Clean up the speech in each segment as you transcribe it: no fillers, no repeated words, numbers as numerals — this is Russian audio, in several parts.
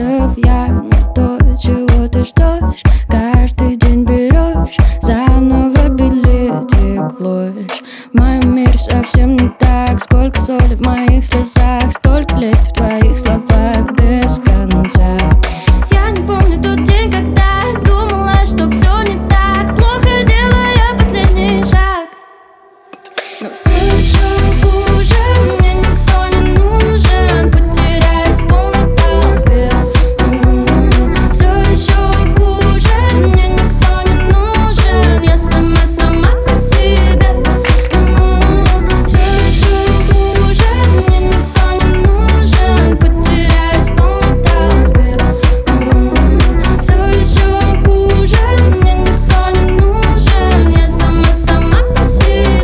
шансов, я не то, чего ты ждешь. Каждый день берешь заново билетик в ложь. В моем мире совсем не так. Сколько соли в моих слезах, столько лести в твоих словах без конца. Я не помню тот день, когда думала, что все не так плохо, делая последний шаг. Но все еще хуже, мне никто не нужен, потеряюсь в полной толпе. Все еще хуже, мне никто не нужен, я сама по себе. Все еще хуже, мне никто не нужен, потеряюсь в полной толпе. Все еще хуже, мне никто не нужен, я сама по себе.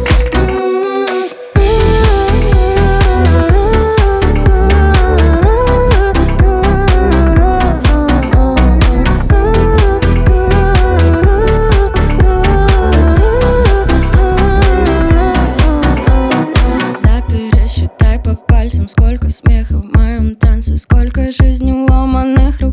Да, пересчитай по пальцам, сколько смеха в моем танце, сколько жизней ломаных